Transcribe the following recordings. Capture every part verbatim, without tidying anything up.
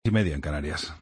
Y media en Canarias.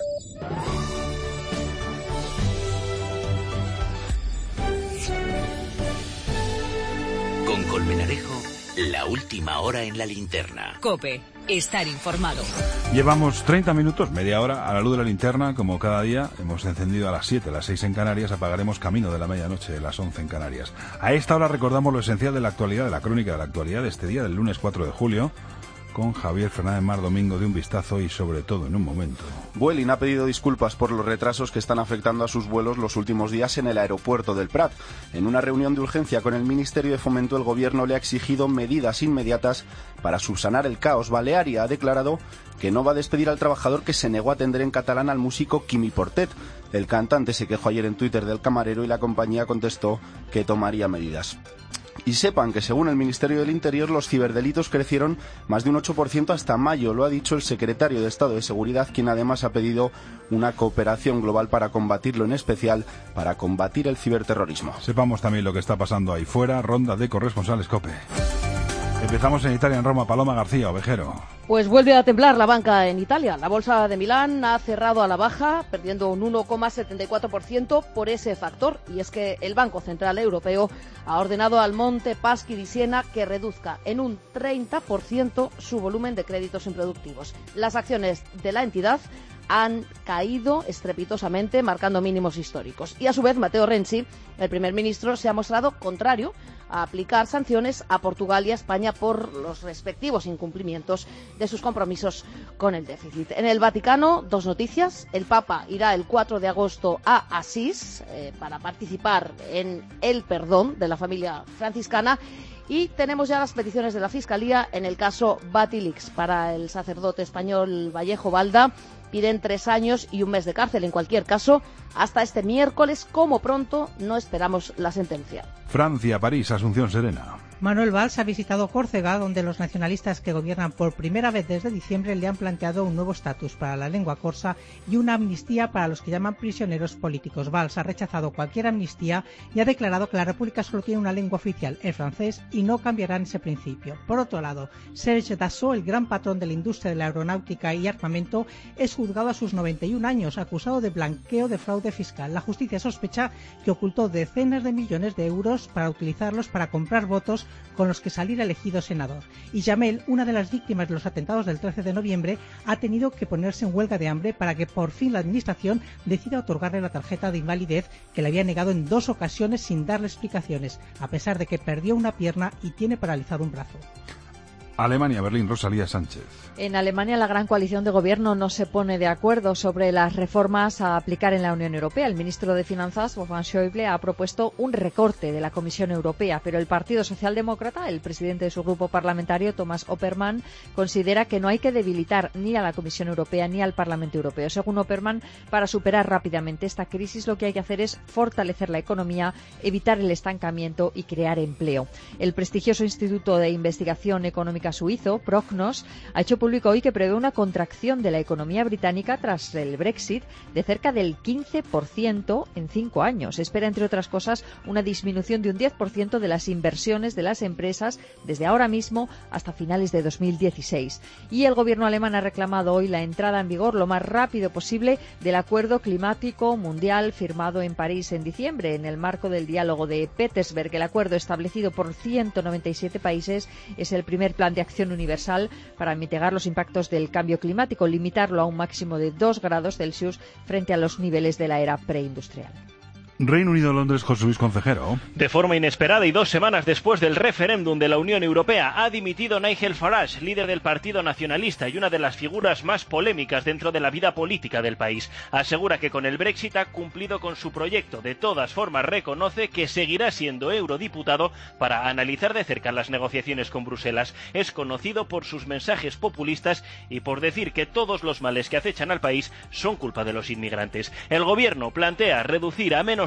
Con Colmenarejo, la última hora en la linterna. COPE, estar informado. Llevamos treinta minutos, media hora, a la luz de la linterna, como cada día. Hemos encendido a las siete, a las seis en Canarias, apagaremos camino de la medianoche, a las once en Canarias. A esta hora recordamos lo esencial de la actualidad, de la crónica de la actualidad de este día, del lunes cuatro de julio, con Javier Fernández Mar Domingo de Un Vistazo y sobre todo en un momento. Vueling ha pedido disculpas por los retrasos que están afectando a sus vuelos los últimos días en el aeropuerto del Prat. En una reunión de urgencia con el Ministerio de Fomento, el Gobierno le ha exigido medidas inmediatas para subsanar el caos. Balearia ha declarado que no va a despedir al trabajador que se negó a atender en catalán al músico Quimi Portet. El cantante se quejó ayer en Twitter del camarero y la compañía contestó que tomaría medidas. Y sepan que según el Ministerio del Interior los ciberdelitos crecieron más de un ocho por ciento hasta mayo, lo ha dicho el secretario de Estado de Seguridad, quien además ha pedido una cooperación global para combatirlo, en especial para combatir el ciberterrorismo. Sepamos también lo que está pasando ahí fuera, ronda de corresponsales COPE. Empezamos en Italia, en Roma. Paloma García, Ovejero. Pues vuelve a temblar la banca en Italia. La bolsa de Milán ha cerrado a la baja, perdiendo un uno coma setenta y cuatro por ciento por ese factor. Y es que el Banco Central Europeo ha ordenado al Monte Paschi di Siena que reduzca en un treinta por ciento su volumen de créditos improductivos. Las acciones de la entidad han caído estrepitosamente, marcando mínimos históricos. Y a su vez, Matteo Renzi, el primer ministro, se ha mostrado contrario a aplicar sanciones a Portugal y a España por los respectivos incumplimientos de sus compromisos con el déficit. En el Vaticano, dos noticias. El Papa irá el cuatro de agosto a Asís eh, para participar en el perdón de la familia franciscana. Y tenemos ya las peticiones de la Fiscalía en el caso Batilix. Para el sacerdote español Vallejo Balda piden tres años y un mes de cárcel. En cualquier caso, hasta este miércoles, como pronto, no esperamos la sentencia. Francia, París, Asunción Serena. Manuel Valls ha visitado Córcega, donde los nacionalistas que gobiernan por primera vez desde diciembre le han planteado un nuevo estatus para la lengua corsa y una amnistía para los que llaman prisioneros políticos. Valls ha rechazado cualquier amnistía y ha declarado que la República solo tiene una lengua oficial, el francés, y no cambiarán ese principio. Por otro lado, Serge Dassault, el gran patrón de la industria de la aeronáutica y armamento, es juzgado a sus noventa y un años, acusado de blanqueo de fraude fiscal. La justicia sospecha que ocultó decenas de millones de euros para utilizarlos para comprar votos con los que salir elegido senador. Y Jamel, una de las víctimas de los atentados del trece de noviembre, ha tenido que ponerse en huelga de hambre para que por fin la administración decida otorgarle la tarjeta de invalidez que le había negado en dos ocasiones sin darle explicaciones, a pesar de que perdió una pierna y tiene paralizado un brazo. Alemania, Berlín, Rosalía Sánchez. En Alemania, la gran coalición de gobierno no se pone de acuerdo sobre las reformas a aplicar en la Unión Europea. El ministro de Finanzas, Wolfgang Schäuble, ha propuesto un recorte de la Comisión Europea, pero el Partido Socialdemócrata, el presidente de su grupo parlamentario, Thomas Oppermann, considera que no hay que debilitar ni a la Comisión Europea ni al Parlamento Europeo. Según Oppermann, para superar rápidamente esta crisis, lo que hay que hacer es fortalecer la economía, evitar el estancamiento y crear empleo. El prestigioso Instituto de Investigación Económica suizo, Prognos, ha hecho público hoy que prevé una contracción de la economía británica tras el Brexit de cerca del quince por ciento en cinco años. Espera, entre otras cosas, una disminución de un diez por ciento de las inversiones de las empresas desde ahora mismo hasta finales de dos mil dieciséis. Y el gobierno alemán ha reclamado hoy la entrada en vigor lo más rápido posible del Acuerdo Climático Mundial firmado en París en diciembre, en el marco del diálogo de Petersberg. El acuerdo, establecido por ciento noventa y siete países, es el primer plan de acción universal para mitigar los impactos del cambio climático, limitarlo a un máximo de dos grados Celsius frente a los niveles de la era preindustrial. Reino Unido, Londres, José Luis Concejero. De forma inesperada y dos semanas después del referéndum de la Unión Europea, ha dimitido Nigel Farage, líder del Partido Nacionalista y una de las figuras más polémicas dentro de la vida política del país. Asegura que con el Brexit ha cumplido con su proyecto. De todas formas, reconoce que seguirá siendo eurodiputado para analizar de cerca las negociaciones con Bruselas. Es conocido por sus mensajes populistas y por decir que todos los males que acechan al país son culpa de los inmigrantes. El gobierno plantea reducir a menos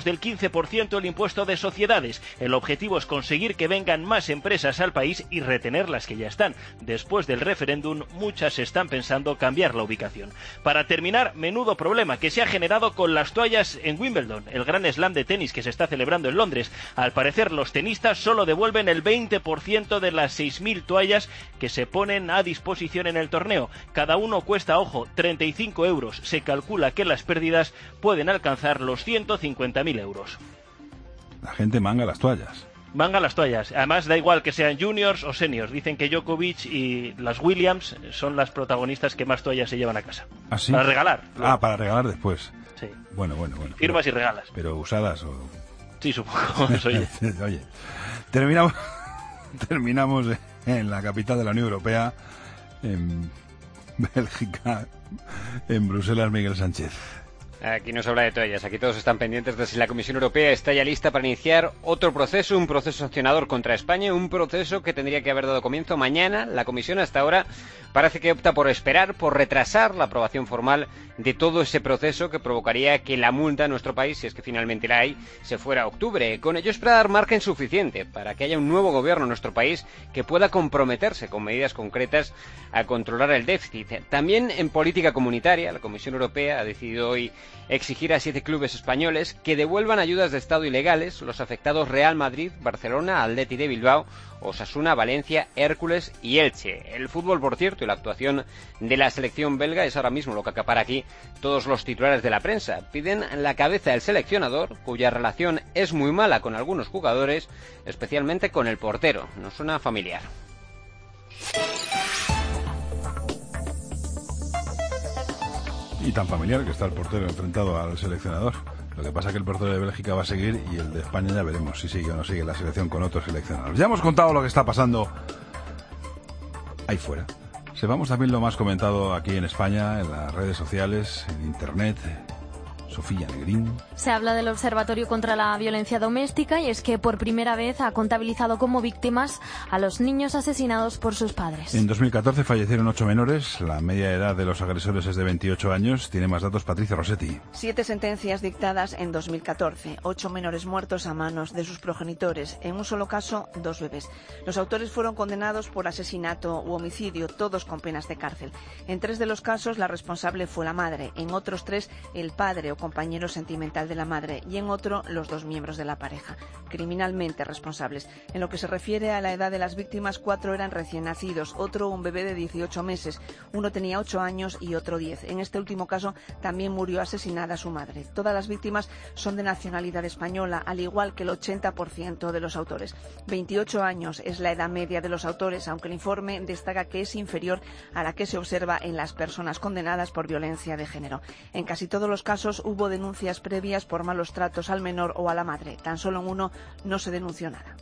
menos del quince por ciento el impuesto de sociedades. El objetivo es conseguir que vengan más empresas al país y retener las que ya están. Después del referéndum, muchas están pensando cambiar la ubicación. Para terminar, menudo problema que se ha generado con las toallas en Wimbledon, el gran slam de tenis que se está celebrando en Londres. Al parecer, los tenistas solo devuelven el veinte por ciento de las seis mil toallas que se ponen a disposición en el torneo. Cada uno cuesta, ojo, treinta y cinco euros. Se calcula que las pérdidas pueden alcanzar los ciento cincuenta mil euros. La gente manga las toallas. Manga las toallas. Además, da igual que sean juniors o seniors. Dicen que Djokovic y las Williams son las protagonistas que más toallas se llevan a casa. ¿Ah, sí? Para regalar. Ah, ¿no? Para regalar después. Sí. Bueno, bueno, bueno. Firmas pero, y regalas. Pero usadas o... Sí, supongo. Oye. Oye, terminamos, terminamos en la capital de la Unión Europea, en Bélgica, en Bruselas, Miguel Sánchez. Aquí no se habla de toallas, aquí todos están pendientes de si la Comisión Europea está ya lista para iniciar otro proceso, un proceso sancionador contra España, un proceso que tendría que haber dado comienzo mañana. La Comisión hasta ahora parece que opta por esperar, por retrasar la aprobación formal de todo ese proceso que provocaría que la multa en nuestro país, si es que finalmente la hay, se fuera a octubre. Con ello espera dar margen suficiente para que haya un nuevo gobierno en nuestro país que pueda comprometerse con medidas concretas a controlar el déficit. También en política comunitaria, la Comisión Europea ha decidido hoy exigir a siete clubes españoles que devuelvan ayudas de Estado ilegales, los afectados Real Madrid, Barcelona, Athletic de Bilbao, Osasuna, Valencia, Hércules y Elche. El fútbol, por cierto, y la actuación de la selección belga es ahora mismo lo que acapara aquí todos los titulares de la prensa. Piden la cabeza del seleccionador, cuya relación es muy mala con algunos jugadores, especialmente con el portero. Nos suena familiar. Y tan familiar que está el portero enfrentado al seleccionador. Lo que pasa es que el portero de Bélgica va a seguir y el de España ya veremos si sigue o no sigue la selección con otros seleccionados. Ya hemos contado lo que está pasando ahí fuera. Sepamos también lo más comentado aquí en España, en las redes sociales, en Internet. Sofía Negrín. Se habla del Observatorio contra la Violencia Doméstica y es que por primera vez ha contabilizado como víctimas a los niños asesinados por sus padres. En dos mil catorce fallecieron ocho menores. La media edad de los agresores es de veintiocho años. Tiene más datos Patricia Rossetti. Siete sentencias dictadas en dos mil catorce. Ocho menores muertos a manos de sus progenitores. En un solo caso, dos bebés. Los autores fueron condenados por asesinato u homicidio, todos con penas de cárcel. En tres de los casos, la responsable fue la madre. En otros tres, el padre o compañero sentimental de la madre, y en otro los dos miembros de la pareja, criminalmente responsables. En lo que se refiere a la edad de las víctimas, cuatro eran recién nacidos, otro un bebé de dieciocho meses, uno tenía ocho años y otro diez. En este último caso también murió asesinada su madre. Todas las víctimas son de nacionalidad española, al igual que el ochenta por ciento de los autores. veintiocho años es la edad media de los autores, aunque el informe destaca que es inferior a la que se observa en las personas condenadas por violencia de género. En casi todos los casos hubo denuncias previas por malos tratos al menor o a la madre. Tan solo en uno no se denunció nada.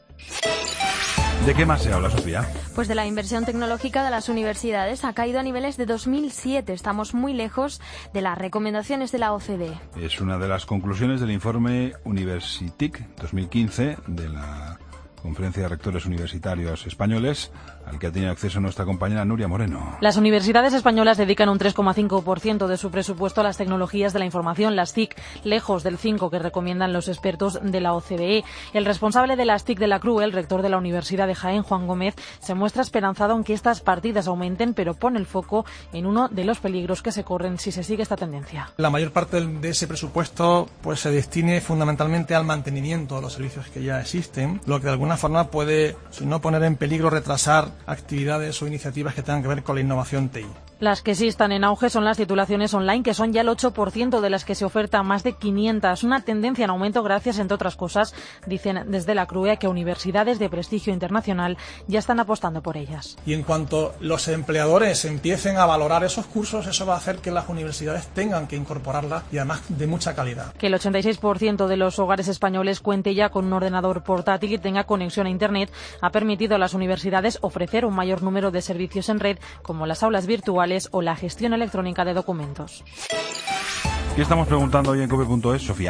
¿De qué más se habla, Sofía? Pues de la inversión tecnológica de las universidades. Ha caído a niveles de dos mil siete. Estamos muy lejos de las recomendaciones de la O C D E. Es una de las conclusiones del informe Universitic dos mil quince de la Conferencia de Rectores Universitarios Españoles, al que ha tenido acceso nuestra compañera Nuria Moreno. Las universidades españolas dedican un tres coma cinco por ciento de su presupuesto a las tecnologías de la información, las T I C, lejos del cinco por ciento que recomiendan los expertos de la O C D E. El responsable de las T I C de la C R U E, el rector de la Universidad de Jaén, Juan Gómez, se muestra esperanzado en que estas partidas aumenten, pero pone el foco en uno de los peligros que se corren si se sigue esta tendencia. La mayor parte de ese presupuesto pues se destine fundamentalmente al mantenimiento de los servicios que ya existen, lo que de alguna forma puede, si no poner en peligro, retrasar actividades o iniciativas que tengan que ver con la innovación T I. Las que sí están en auge son las titulaciones online, que son ya el ocho por ciento de las que se ofertan, más de quinientas. Una tendencia en aumento gracias, entre otras cosas, dicen desde la C R U E, que universidades de prestigio internacional ya están apostando por ellas. Y en cuanto los empleadores empiecen a valorar esos cursos, eso va a hacer que las universidades tengan que incorporarlas, y además de mucha calidad. Que el ochenta y seis por ciento de los hogares españoles cuente ya con un ordenador portátil y tenga conexión a Internet ha permitido a las universidades ofrecer un mayor número de servicios en red, como las aulas virtuales o la gestión electrónica de documentos. ¿Qué estamos preguntando hoy en cope punto es, Sofía?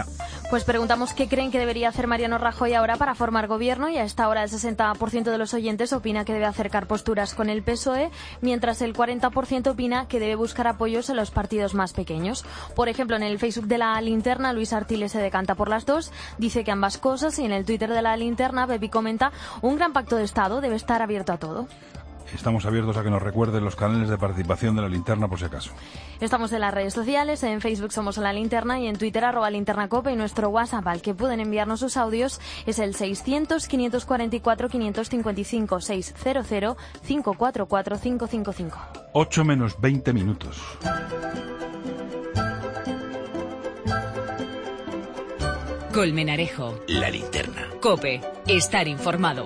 Pues preguntamos qué creen que debería hacer Mariano Rajoy ahora para formar gobierno, y a esta hora el sesenta por ciento de los oyentes opina que debe acercar posturas con el P S O E, mientras el cuarenta por ciento opina que debe buscar apoyos en los partidos más pequeños. Por ejemplo, en el Facebook de La Linterna, Luis Artiles se decanta por las dos, dice que ambas cosas, y en el Twitter de La Linterna, Bebi comenta: un gran pacto de Estado debe estar abierto a todo. Estamos abiertos a que nos recuerden los canales de participación de La Linterna, por si acaso. Estamos en las redes sociales, en Facebook somos La Linterna y en Twitter arroba linternacope, y nuestro WhatsApp al que pueden enviarnos sus audios es el seiscientos, quinientos cuarenta y cuatro, quinientos cincuenta y cinco, seiscientos, cinco cuatro cuatro, cinco cinco cinco. ocho menos veinte minutos. Colmenarejo. La Linterna. COPE. Estar informado.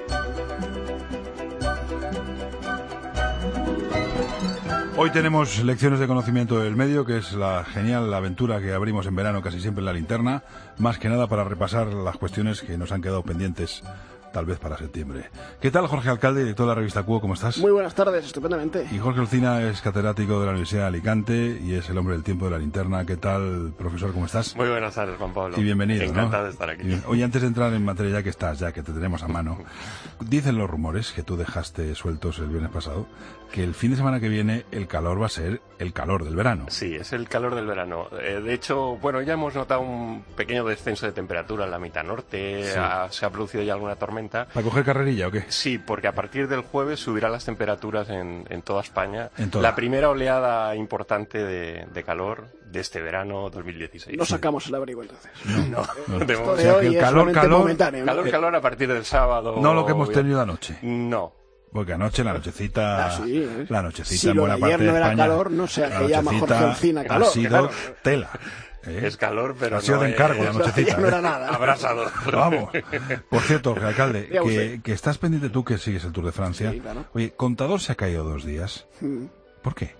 Hoy tenemos lecciones de conocimiento del medio, que es la genial aventura que abrimos en verano casi siempre en La Linterna, más que nada para repasar las cuestiones que nos han quedado pendientes tal vez para septiembre. ¿Qué tal, Jorge Alcalde, director de la revista Cuo? ¿Cómo estás? Muy buenas tardes, estupendamente. Y Jorge Olcina es catedrático de la Universidad de Alicante y es el hombre del tiempo de La Linterna. ¿Qué tal, profesor? ¿Cómo estás? Muy buenas tardes, Juan Pablo. Y bienvenido, Encantado ¿no? de estar aquí. Bien. Oye, antes de entrar en materia, ya que estás, ya que te tenemos a mano, dicen los rumores que tú dejaste sueltos el viernes pasado, que el fin de semana que viene el calor va a ser el calor del verano. Sí, es el calor del verano. Eh, de hecho, bueno, ya hemos notado un pequeño descenso de temperatura en la mitad norte, Sí. ha, se ha producido ya alguna tormenta. ¿Para coger carrerilla o qué? Sí, porque a partir del jueves subirán las temperaturas en, en toda España. En toda. La primera oleada importante de, de calor de este verano dos mil dieciséis. No sacamos el abrigo entonces. No, No. de Esto momento- de O sea, hoy que el es calor, solamente calor- momentáneo, ¿no? Calor, calor a partir del sábado. No lo que hemos tenido anoche. No. Porque anoche, la nochecita, Ah, sí, ¿eh? la nochecita Si en lo buena de parte ayer no de era España, calor, no sé a la qué llama nochecita Jorge Olcina calor. Ha sido Claro. tela. ¿eh? Es calor, pero Ha sido no de encargo es- la nochecita. Ya no ¿eh? era nada. Abrasador. Vamos. Por cierto, Jorge Alcalde, Diga que, usted. que estás pendiente tú, que sigues el Tour de Francia. Sí, claro. Oye, Contador se ha caído dos días. Mm. ¿Por qué?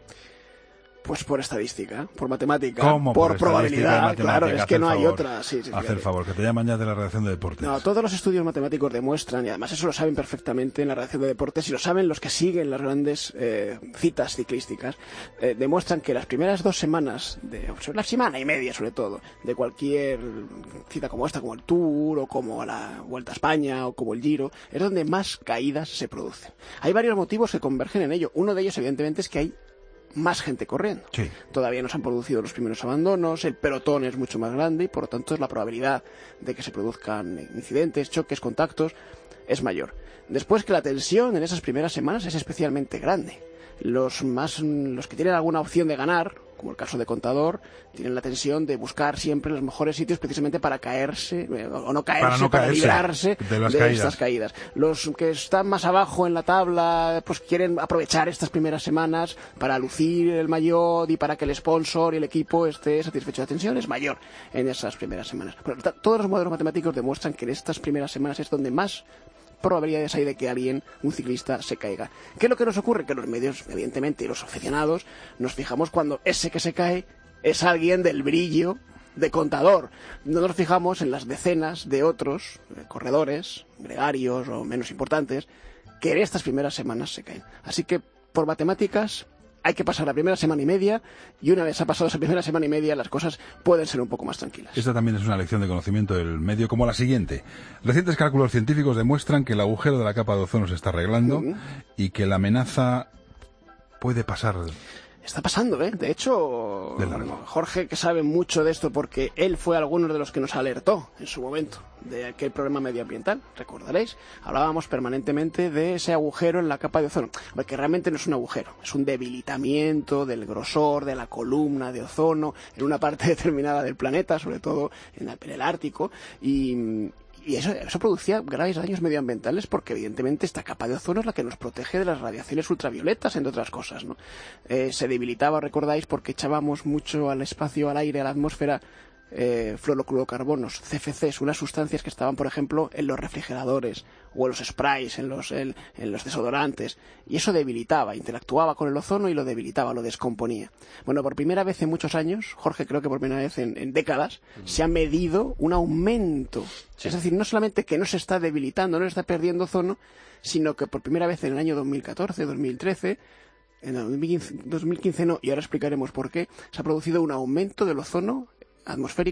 Pues por estadística, por matemática, ¿Cómo por, por estadística y probabilidad, matemática? claro, es Haz que el no hay favor. otra. Sí, sí, Haz el fíjate. favor, que te llaman ya de la redacción de deportes. No, todos los estudios matemáticos demuestran, y además eso lo saben perfectamente en la redacción de deportes, y lo saben los que siguen las grandes eh, citas ciclísticas, eh, demuestran que las primeras dos semanas, de, la semana y media sobre todo, de cualquier cita como esta, como el Tour, o como la Vuelta a España, o como el Giro, es donde más caídas se producen. Hay varios motivos que convergen en ello. Uno de ellos, evidentemente, es que hay más gente corriendo. Sí. Todavía no se han producido los primeros abandonos, el pelotón es mucho más grande y por lo tanto la probabilidad de que se produzcan incidentes, choques, contactos es mayor. Después que la tensión en esas primeras semanas es especialmente grande. Los más los que tienen alguna opción de ganar, como el caso de Contador, tienen la tensión de buscar siempre los mejores sitios precisamente para caerse, eh, o no caerse, Para no para caerse librarse de las de caídas. estas caídas. Los que están más abajo en la tabla, pues quieren aprovechar estas primeras semanas para lucir el maillot y para que el sponsor y el equipo esté satisfecho. La tensión es mayor en esas primeras semanas. Pero ta- todos los modelos matemáticos demuestran que en estas primeras semanas es donde más probabilidades hay de que alguien, un ciclista, se caiga. ¿Qué es lo que nos ocurre? Que los medios, evidentemente, y los aficionados, nos fijamos cuando ese que se cae es alguien del brillo de Contador. No nos fijamos en las decenas de otros eh, corredores, gregarios o menos importantes, que en estas primeras semanas se caen. Así que, por matemáticas, hay que pasar la primera semana y media, y una vez ha pasado esa primera semana y media, las cosas pueden ser un poco más tranquilas. Esta también es una lección de conocimiento del medio como la siguiente. Recientes cálculos científicos demuestran que el agujero de la capa de ozono se está arreglando Mm. y que la amenaza puede pasar. Está pasando, ¿eh? De hecho, De largo. Jorge, que sabe mucho de esto porque él fue alguno de los que nos alertó en su momento de aquel problema medioambiental, recordaréis. Hablábamos permanentemente de ese agujero en la capa de ozono, porque realmente no es un agujero, es un debilitamiento del grosor de la columna de ozono en una parte determinada del planeta, sobre todo en el, en el Ártico, y... Y eso, eso producía graves daños medioambientales porque evidentemente esta capa de ozono es la que nos protege de las radiaciones ultravioletas, entre otras cosas, ¿no? Eh, se debilitaba, recordáis, porque echábamos mucho al espacio, al aire, a la atmósfera, eh, fluorocarbonios, C F Cs, unas sustancias que estaban, por ejemplo, en los refrigeradores o en los sprays, en los, en, en los desodorantes, y eso debilitaba, interactuaba con el ozono y lo debilitaba, lo descomponía. Bueno, por primera vez en muchos años, Jorge, creo que por primera vez en, en décadas, se ha medido un aumento. Sí. Es decir, no solamente que no se está debilitando, no se está perdiendo ozono, sino que por primera vez en el año dos mil catorce, dos mil trece, en el dos mil quince no, y ahora explicaremos por qué, se ha producido un aumento del ozono atmosférico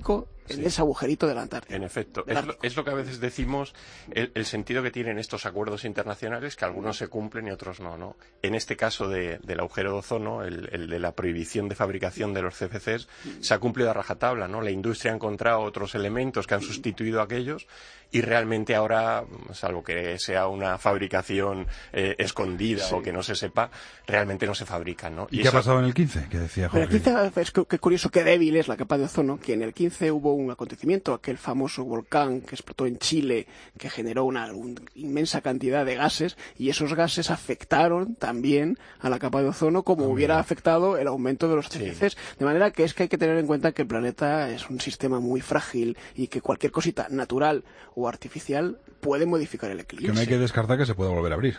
en sí. ese agujerito de la Antártida. En efecto, es lo, es lo que a veces decimos, el, el sentido que tienen estos acuerdos internacionales, que algunos se cumplen y otros no, ¿no? En este caso de, del agujero de ozono, el, el de la prohibición de fabricación de los C F Cs, se ha cumplido a rajatabla, ¿no? La industria ha encontrado otros elementos que han sustituido a aquellos y realmente ahora, salvo que sea una fabricación eh, escondida sí. o que no se sepa, realmente no se fabrican, ¿no? ¿Y, ¿Y qué eso... ha pasado en el quince? Que decía Jorge. En el quince es que curioso, qué débil es la capa de ozono, que en el quince hubo un acontecimiento, aquel famoso volcán que explotó en Chile, que generó una, una inmensa cantidad de gases, y esos gases afectaron también a la capa de ozono como oh, hubiera mira. afectado el aumento de los C F Cs. Sí. De manera que es que hay que tener en cuenta que el planeta es un sistema muy frágil y que cualquier cosita natural o artificial puede modificar el equilibrio. Que no hay que descartar que se pueda volver a abrir.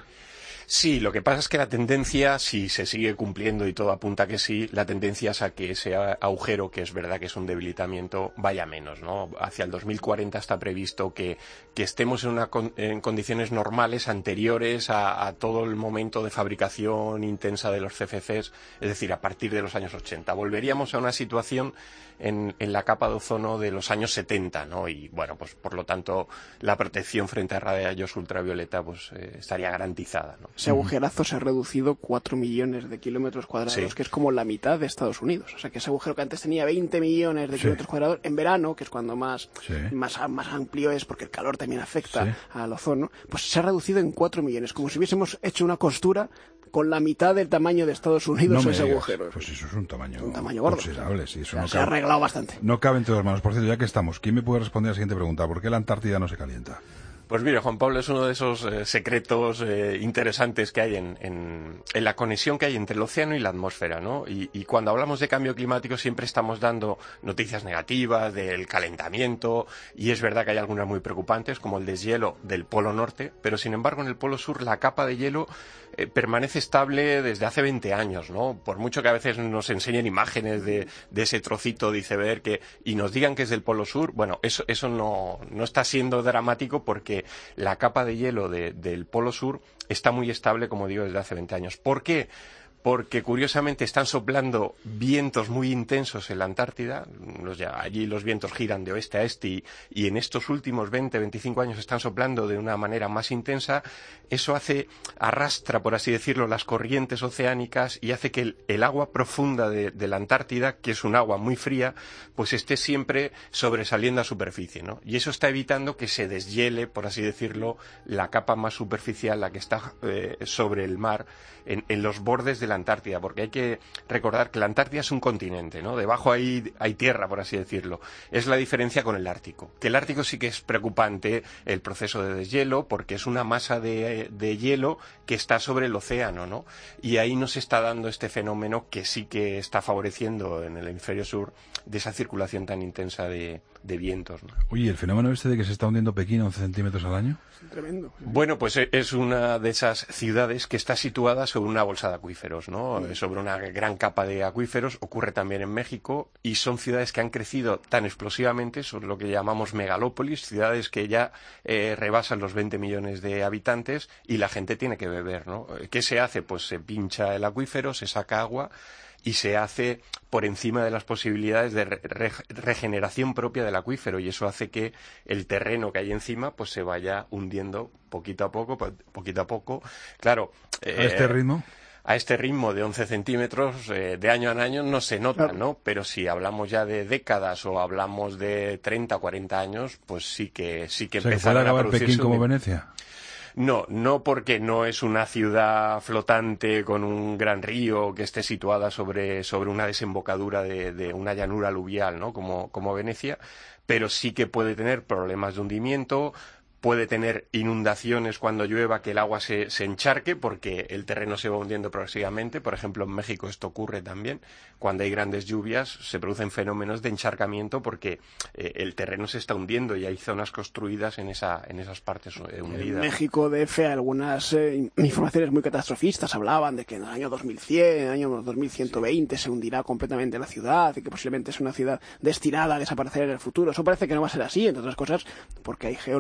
Sí, lo que pasa es que la tendencia, si se sigue cumpliendo y todo apunta que sí, la tendencia es a que ese agujero, que es verdad que es un debilitamiento, vaya menos, ¿no? Hacia el dos mil cuarenta está previsto que, que estemos en, una, en condiciones normales anteriores a, a todo el momento de fabricación intensa de los C F Cs, es decir, a partir de los años ochenta. Volveríamos a una situación en, en la capa de ozono de los años setenta, ¿no? Y bueno, pues por lo tanto la protección frente a rayos ultravioleta pues eh, estaría garantizada, ¿no? Ese agujerazo se ha reducido cuatro millones de kilómetros cuadrados, sí. que es como la mitad de Estados Unidos. O sea, que ese agujero que antes tenía veinte millones de sí. kilómetros cuadrados, en verano, que es cuando más, sí. más, más amplio es, porque el calor también afecta sí. al ozono, pues se ha reducido en cuatro millones, como si hubiésemos hecho una costura con la mitad del tamaño de Estados Unidos no ese digas. agujero. Pues eso es un tamaño, un tamaño gordo. Considerable. Sí, eso o sea, no se cabe, ha arreglado bastante. No cabe entre dos manos. Por cierto, ya que estamos, ¿quién me puede responder a la siguiente pregunta? ¿Por qué la Antártida no se calienta? Pues mire, Juan Pablo, es uno de esos eh, secretos eh, interesantes que hay en, en, en la conexión que hay entre el océano y la atmósfera, ¿no? Y, y cuando hablamos de cambio climático siempre estamos dando noticias negativas del calentamiento, y es verdad que hay algunas muy preocupantes, como el deshielo del Polo Norte, pero sin embargo en el Polo Sur la capa de hielo eh, permanece estable desde hace veinte años, ¿no? Por mucho que a veces nos enseñen imágenes de, de ese trocito de iceberg que, y nos digan que es del Polo Sur, bueno, eso, eso no, no está siendo dramático porque la capa de hielo de, del Polo Sur está muy estable, como digo, desde hace veinte años. ¿Por qué? Porque curiosamente están soplando vientos muy intensos en la Antártida, los, ya, allí los vientos giran de oeste a este y, y en estos últimos veinte, veinticinco años están soplando de una manera más intensa. Eso hace, arrastra, por así decirlo, las corrientes oceánicas y hace que el, el agua profunda de, de la Antártida, que es un agua muy fría, pues esté siempre sobresaliendo a superficie, ¿no? Y eso está evitando que se deshiele, por así decirlo, la capa más superficial, la que está eh, sobre el mar, en, en los bordes de la Antártida, porque hay que recordar que la Antártida es un continente, ¿no? Debajo hay, hay tierra, por así decirlo. Es la diferencia con el Ártico. Que el Ártico sí que es preocupante el proceso de deshielo, porque es una masa de, de hielo que está sobre el océano, ¿no? Y ahí nos está dando este fenómeno que sí que está favoreciendo en el hemisferio sur de esa circulación tan intensa de, de vientos, ¿no? Oye, ¿el fenómeno este de que se está hundiendo Pekín a once centímetros al año? Tremendo. Bueno, pues es una de esas ciudades que está situada sobre una bolsa de acuíferos, ¿no? Mm. Sobre una gran capa de acuíferos. Ocurre también en México y son ciudades que han crecido tan explosivamente, son lo que llamamos megalópolis, ciudades que ya eh, rebasan los veinte millones de habitantes y la gente tiene que beber, ¿no? ¿Qué se hace? Pues se pincha el acuífero, se saca agua y se hace por encima de las posibilidades de re re regeneración propia del acuífero, y eso hace que el terreno que hay encima pues se vaya hundiendo poquito a poco, po poquito a poco. Claro, eh, ¿a este ritmo? A este ritmo de once centímetros eh, de año en año no se nota, claro, ¿no? Pero si hablamos ya de décadas o hablamos de treinta o cuarenta años, pues sí que sí que o sea, empezarán ¿que puede a acabar Pekín como Venecia? No, no porque no es una ciudad flotante con un gran río que esté situada sobre, sobre una desembocadura de, de una llanura aluvial, ¿no? Como, como Venecia, pero sí que puede tener problemas de hundimiento, puede tener inundaciones cuando llueva, que el agua se, se encharque porque el terreno se va hundiendo progresivamente. Por ejemplo, en México esto ocurre también. Cuando hay grandes lluvias se producen fenómenos de encharcamiento porque eh, el terreno se está hundiendo y hay zonas construidas en, esa, en esas partes eh, hundidas. En México, D F, algunas eh, informaciones muy catastrofistas hablaban de que en el año dos mil cien, en el año dos mil ciento veinte sí. se hundirá completamente la ciudad y que posiblemente es una ciudad destinada a desaparecer en el futuro. Eso parece que no va a ser así, entre otras cosas, porque hay geólogos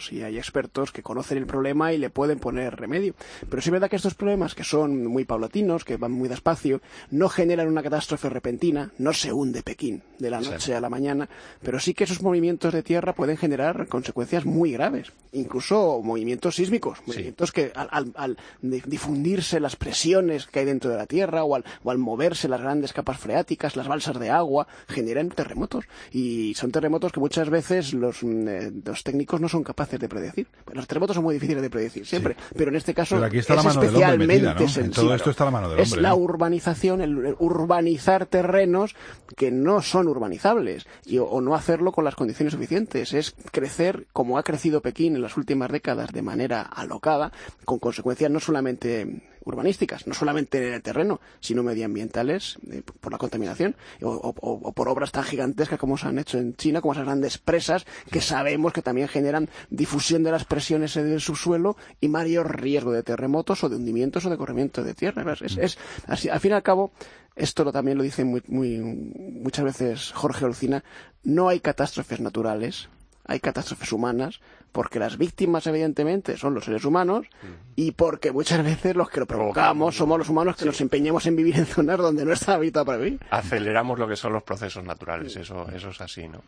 expertos y hay expertos que conocen el problema y le pueden poner remedio. Pero sí es verdad que estos problemas, que son muy paulatinos, que van muy despacio, no generan una catástrofe repentina, no se hunde Pekín de la noche sí. a la mañana, pero sí que esos movimientos de tierra pueden generar consecuencias muy graves, incluso movimientos sísmicos, sí. movimientos que al, al, al difundirse las presiones que hay dentro de la tierra o al, o al moverse las grandes capas freáticas, las balsas de agua, generan terremotos. Y son terremotos que muchas veces los, eh, los técnicos no son capaces de predecir. Los terremotos son muy difíciles de predecir siempre, sí. pero en este caso pero aquí está es la mano especialmente del hombre metida, ¿no? En todo claro, esto está la mano del hombre. Es la ¿no? urbanización, el urbanizar terrenos que no son urbanizables y, o, o no hacerlo con las condiciones suficientes. Es crecer como ha crecido Pekín en las últimas décadas de manera alocada, con consecuencias no solamente urbanísticas, no solamente en el terreno, sino medioambientales, eh, por la contaminación, o, o, o por obras tan gigantescas como se han hecho en China, como esas grandes presas que sabemos que también generan difusión de las presiones en el subsuelo y mayor riesgo de terremotos o de hundimientos o de corrimiento de tierra. Es, es, es así, al fin y al cabo, esto lo, también lo dice muy, muy, muchas veces Jorge Olcina, no hay catástrofes naturales, hay catástrofes humanas, porque las víctimas evidentemente son los seres humanos y porque muchas veces los que lo provocamos somos los humanos que sí. nos empeñamos en vivir en zonas donde no está habitado para vivir. Aceleramos lo que son los procesos naturales, eso, eso es así, ¿no?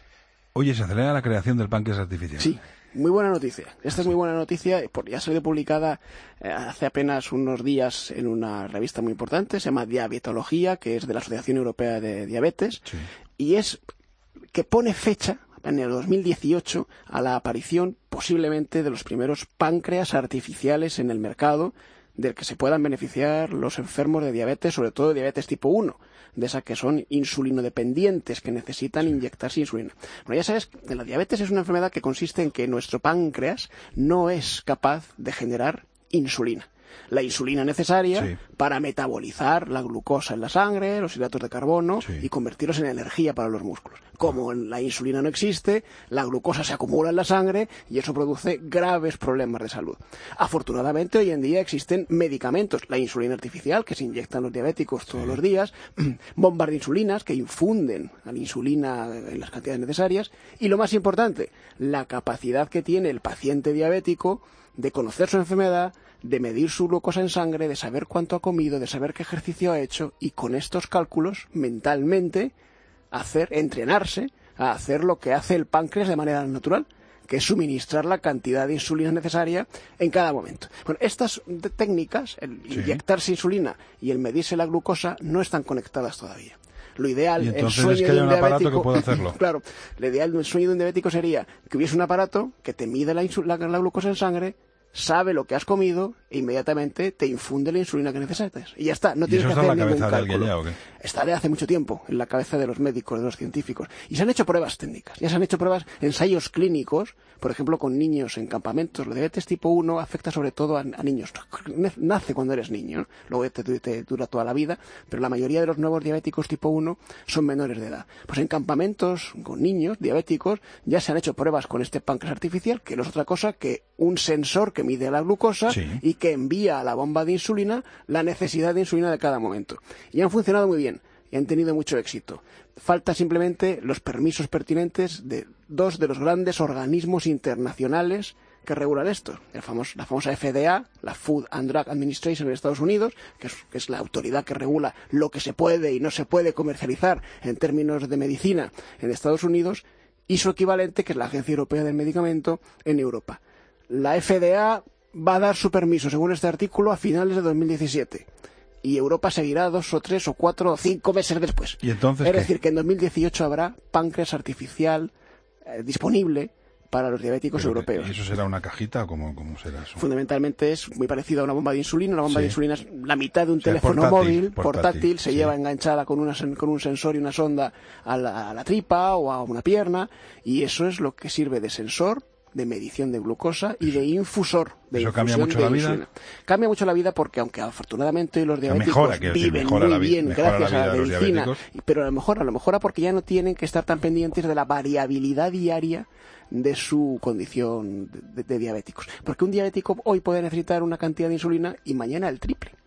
Oye, ¿se acelera la creación del páncreas artificial? Sí. Muy buena noticia. Esta es muy buena noticia. Ya ha salido publicada eh, hace apenas unos días en una revista muy importante, se llama Diabetología, que es de la Asociación Europea de Diabetes, sí. y es que pone fecha en el dos mil dieciocho a la aparición posiblemente de los primeros páncreas artificiales en el mercado del que se puedan beneficiar los enfermos de diabetes, sobre todo de diabetes tipo uno, de esas que son insulinodependientes, que necesitan inyectarse insulina. Bueno, ya sabes, la diabetes es una enfermedad que consiste en que nuestro páncreas no es capaz de generar insulina. La insulina necesaria sí. para metabolizar la glucosa en la sangre, los hidratos de carbono sí. y convertirlos en energía para los músculos. Como la insulina no existe, la glucosa se acumula en la sangre y eso produce graves problemas de salud. Afortunadamente, hoy en día existen medicamentos, la insulina artificial que se inyectan los diabéticos todos sí. los días, bombas de insulinas que infunden a la insulina en las cantidades necesarias y lo más importante, la capacidad que tiene el paciente diabético de conocer su enfermedad, de medir su glucosa en sangre, de saber cuánto ha comido, de saber qué ejercicio ha hecho y con estos cálculos mentalmente hacer, entrenarse a hacer lo que hace el páncreas de manera natural, que es suministrar la cantidad de insulina necesaria en cada momento. Bueno, estas técnicas, el sí. inyectarse insulina y el medirse la glucosa, no están conectadas todavía. Lo ideal, el sueño es que de un, un diabético, que pueda hacerlo. Claro, lo ideal del sueño de un diabético sería que hubiese un aparato que te mide la, la, la glucosa en sangre, sabe lo que has comido e inmediatamente te infunde la insulina que necesitas. Y ya está, no tienes que hacer ningún cálculo. Ya, ¿o qué? Está de hace mucho tiempo en la cabeza de los médicos, de los científicos. Y se han hecho pruebas técnicas, ya se han hecho pruebas, ensayos clínicos, por ejemplo, con niños en campamentos. La diabetes tipo uno afecta sobre todo a, a niños. Nace cuando eres niño, ¿no? Luego te, te dura toda la vida, pero la mayoría de los nuevos diabéticos tipo uno son menores de edad. Pues en campamentos con niños diabéticos ya se han hecho pruebas con este páncreas artificial, que no es otra cosa que un sensor que mide la glucosa sí. y que envía a la bomba de insulina la necesidad de insulina de cada momento. Y han funcionado muy bien y han tenido mucho éxito. Falta simplemente los permisos pertinentes de dos de los grandes organismos internacionales que regulan esto. El famoso, la famosa F D A, la Food and Drug Administration en Estados Unidos, que es, que es la autoridad que regula lo que se puede y no se puede comercializar en términos de medicina en Estados Unidos, y su equivalente, que es la Agencia Europea del Medicamento, en Europa. La F D A va a dar su permiso, según este artículo, a finales de dos mil diecisiete. Y Europa seguirá dos o tres o cuatro o cinco meses después. ¿Y entonces es qué? decir, que en dos mil dieciocho habrá páncreas artificial eh, disponible para los diabéticos Pero, europeos. ¿Y eso será una cajita o cómo, cómo será eso? Fundamentalmente es muy parecido a una bomba de insulina. Una bomba sí. de insulina es la mitad de un o sea, teléfono portátil, móvil, portátil, portátil se sí. lleva enganchada con, una, con un sensor y una sonda a la, a la tripa o a una pierna, y eso es lo que sirve de sensor, de medición de glucosa y de infusor de ¿Eso cambia mucho la vida? Cambia mucho la vida porque, aunque afortunadamente los diabéticos mejora, viven decir, mejora muy la bien mejora gracias la vida a la de los medicina, diabéticos. pero a lo mejor a lo mejor porque ya no tienen que estar tan pendientes de la variabilidad diaria de su condición de, de, de diabéticos. Porque un diabético hoy puede necesitar una cantidad de insulina y mañana el triple.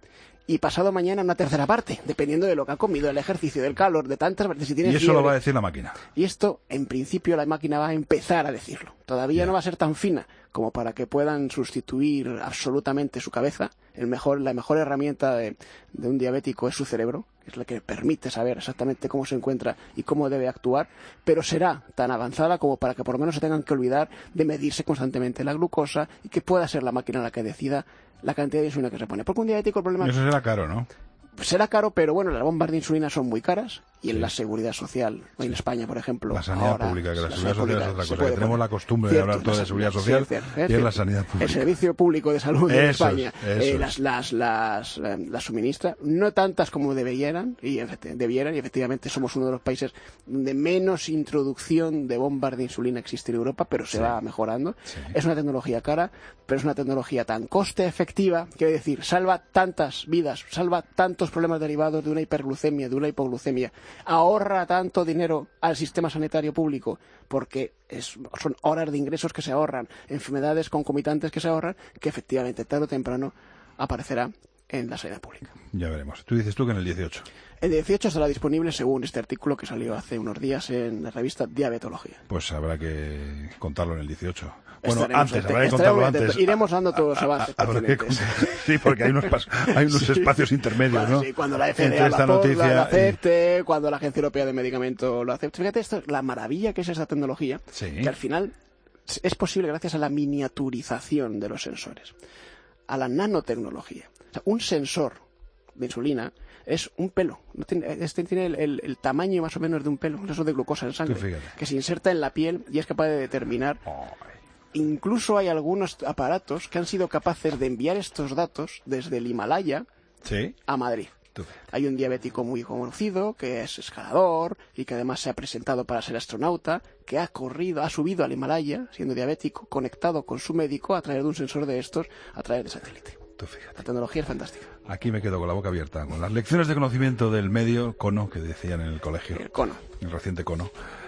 y pasado mañana una tercera parte, dependiendo de lo que ha comido, del ejercicio, del calor, de tantas veces. Si tiene y eso fiebre, lo va a decir la máquina. Y esto, en principio, la máquina va a empezar a decirlo. Todavía yeah. no va a ser tan fina como para que puedan sustituir absolutamente su cabeza. El mejor, la mejor herramienta de, de un diabético es su cerebro, que es la que permite saber exactamente cómo se encuentra y cómo debe actuar, pero será tan avanzada como para que por lo menos se tengan que olvidar de medirse constantemente la glucosa y que pueda ser la máquina la que decida la cantidad de insulina que se pone. Porque un diabético el problema... Eso será caro, ¿no? Será caro, pero bueno, las bombas de insulina son muy caras y en sí. la seguridad social, sí. en España, por ejemplo... La sanidad ahora, pública, que la, la seguridad social es otra cosa, que tenemos poner. la costumbre cierto, de hablar todo de seguridad social cierto, y es la sanidad pública. El Servicio Público de Salud de eso España es, eso eh, las, las, las, las, las suministra, no tantas como debieran y, debieran, y efectivamente somos uno de los países de menos introducción de bombas de insulina existe en Europa, pero se sí. va mejorando. Sí. Es una tecnología cara, pero es una tecnología tan coste efectiva, quiero decir, salva tantas vidas, salva tantos problemas derivados de una hiperglucemia, de una hipoglucemia, ahorra tanto dinero al sistema sanitario público, porque es, son horas de ingresos que se ahorran, enfermedades concomitantes que se ahorran, que efectivamente tarde o temprano aparecerá en la sanidad pública. Ya veremos. Tú dices tú que en el dieciocho. El dieciocho estará disponible según este artículo que salió hace unos días en la revista Diabetología. Pues habrá que contarlo en el dieciocho. Bueno, Estaremos antes, ante, habrá que contarlo antes. Iremos dando todos los avances. A, a, que, sí, porque hay unos, hay unos sí. espacios intermedios, bueno, ¿no? Sí, cuando la F D A esta lo, noticia lo acepte, y... cuando la Agencia Europea de Medicamentos lo acepte. Fíjate, esto es la maravilla que es esa tecnología, sí. que al final es posible gracias a la miniaturización de los sensores, a la nanotecnología. O sea, un sensor de insulina es un pelo, este tiene el, el, el tamaño más o menos de un pelo, un sensor de glucosa en sangre, que se inserta en la piel y es capaz de determinar. Oh. Incluso hay algunos aparatos que han sido capaces de enviar estos datos desde el Himalaya ¿Sí? a Madrid. Hay un diabético muy conocido que es escalador y que además se ha presentado para ser astronauta, que ha corrido, ha subido al Himalaya siendo diabético, conectado con su médico a través de un sensor de estos, a través de satélite. Tú fíjate. La tecnología es fantástica. Aquí me quedo con la boca abierta, con las lecciones de conocimiento del medio, cono, que decían en el colegio. El cono. El reciente cono.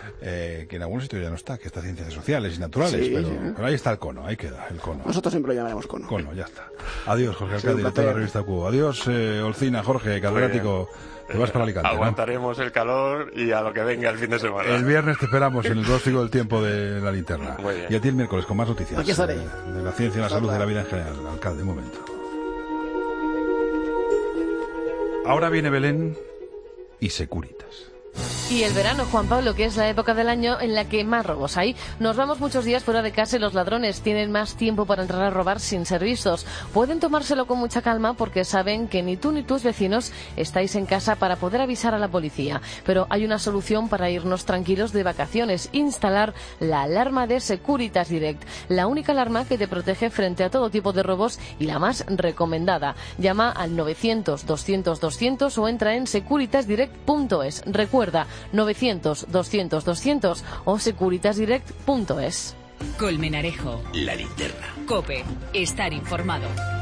Eh, que en algún sitio ya no está, que está ciencias sociales y naturales, sí, pero, sí. pero ahí está el cono, ahí queda el cono. Nosotros siempre lo llamaremos cono. Cono, ya está. Adiós, Jorge Alcalde, director de la revista Q. Adiós, eh, Olcina, Jorge, catedrático. Te vas para Alicante, aguantaremos ¿no? el calor y a lo que venga el fin de semana. El viernes te esperamos en el pronóstico del tiempo de la linterna. Muy bien. Y a ti el miércoles con más noticias. Aquí estaré. De, de la ciencia, la salud y la vida en general. Alcalde, un momento. Ahora viene Belén y Securitas. Y el verano, Juan Pablo, que es la época del año en la que más robos hay. Nos vamos muchos días fuera de casa y los ladrones tienen más tiempo para entrar a robar sin ser vistos. Pueden tomárselo con mucha calma porque saben que ni tú ni tus vecinos estáis en casa para poder avisar a la policía. Pero hay una solución para irnos tranquilos de vacaciones: instalar la alarma de Securitas Direct, la única alarma que te protege frente a todo tipo de robos y la más recomendada. Llama al novecientos doscientos doscientos o entra en securitas direct punto es. Recuerda, novecientos doscientos doscientos o securitas direct punto es. Colmenarejo. La linterna. COPE. Estar informado.